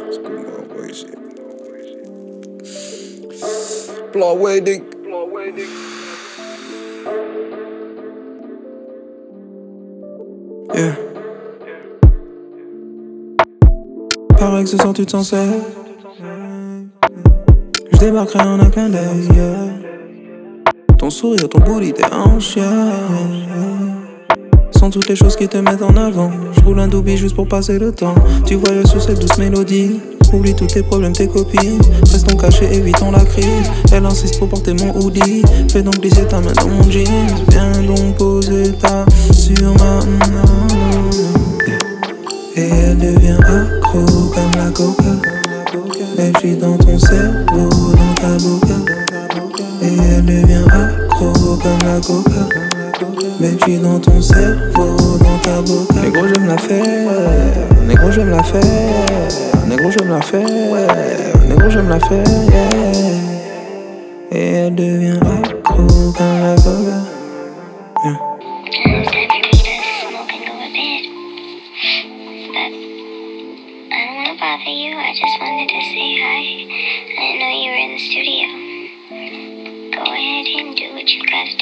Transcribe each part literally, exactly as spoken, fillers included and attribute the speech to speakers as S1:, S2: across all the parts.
S1: C'est comme moi, ouais, j'ai. Plan wedding. Yeah. Pareil que ce soir tu te sens seul. Je débarquerai en un clin d'œil, yeah. Ton sourire, ton booty, tes hanches, yeah. Sont toutes les choses qui te mettent en avant. Je roule un doobie juste pour passer le temps. Tu voyages sur cette douce mélodie. Oublie tous tes problèmes, tes copines. Restons cachés, évitons la crise. Elle insiste pour porter mon hoodie. Fais donc glisser ta main dans mon jeans. Viens donc poser ta sur ma main. Et elle devient accro comme la coca. Mais je suis dans ton cerveau, dans ta boca. Et elle devient accro comme la coca. Mais je suis dans ton cerveau, dans ta boca. Négro j'aime la faire, négro j'aime la faire, négro j'aime la faire, négro j'aime la faire, yeah. Et elle devient accro comme la coca, yeah.
S2: Bother you, I just wanted to say hi. I didn't know you were in the studio. Go ahead and do what you gotta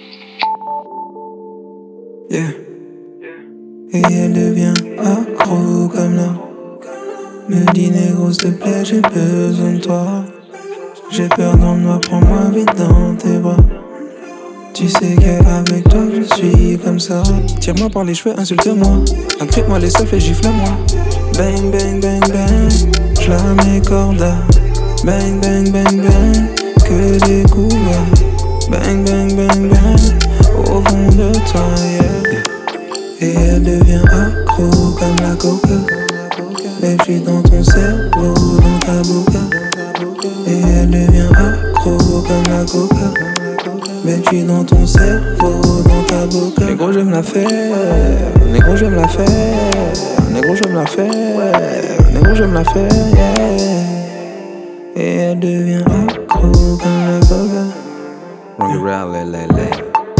S2: do.
S1: Yeah. Et elle devient accro comme là. Me dit négro s'il te plaît, j'ai besoin de toi. J'ai peur dans le noir, prends-moi vite dans tes bras. Tu sais qu'avec toi je suis comme ça. Tire-moi par les cheveux, insulte-moi. Agrippe-moi les seufs et gifle-moi. Bang bang bang bang, j'la mets corda. Bang bang bang bang, que des coups bas. Bang bang bang bang, au fond de toi, yeah. Et elle devient accro comme la coca. Mais je suis dans ton cerveau, dans ta boca. Et elle devient accro comme la coca. Mais je suis dans ton cerveau, dans ta boca. Négro j'aime la faire, négro j'aime la faire, négro j'aime la faire, négro j'aime la faire, yeah. Et elle devient accro comme la coca.
S3: Run around, la la la.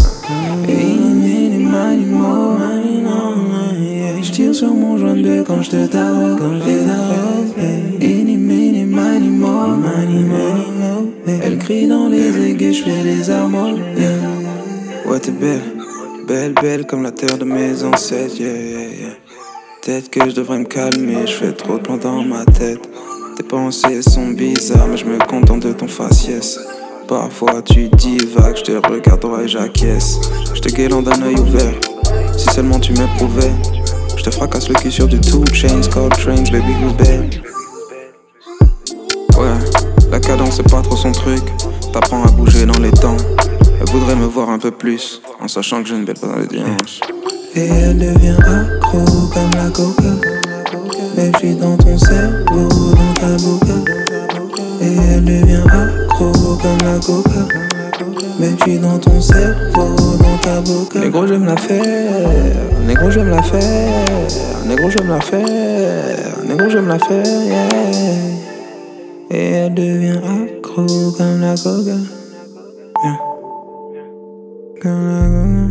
S1: J'tire sur mon joint de quand j'te tarot, quand j'te tarot. Eeny, meeny, miny, mo, miny, miny, mo. Elle crie dans les aigus, j'fais des armoires, yeah. Ouais t'es belle, belle, belle comme la terre de mes ancêtres, yeah, yeah, yeah. Peut-être que je devrais me calmer, j'fais trop de plans dans ma tête. Tes pensées sont bizarres, mais je me contente de ton faciès. Parfois tu divagues, je te regarde, et j'acquiesce. Je te guéland d'un œil ouvert, si seulement tu m'éprouvais. Je te fracasse le cul sur du two chains, cold trains, baby who's bad. Ouais, la cadence c'est pas trop son truc. T'apprends à bouger dans les temps. Elle voudrait me voir un peu plus, en sachant que j'ai une belle pas dans les dimanches. Et elle devient accro comme la coca. Mais je suis dans ton cerveau, dans ta boca. Et elle devient accro comme la coca. Mais je suis dans ton cerveau, dans ta boca. Négro j'aime la faire, négro j'aime la faire, négro j'aime la faire, négro j'aime la faire, yeah. Et elle devient accro comme la coca, yeah. Comme la coca,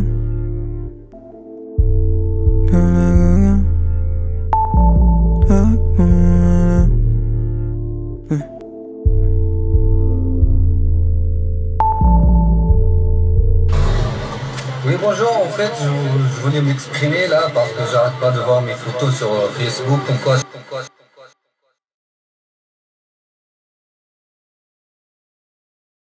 S1: comme la coca, ah, mm, mm.
S4: Oui bonjour, en fait je, je voulais m'exprimer là parce que j'arrête pas de voir mes photos sur Facebook comme quoi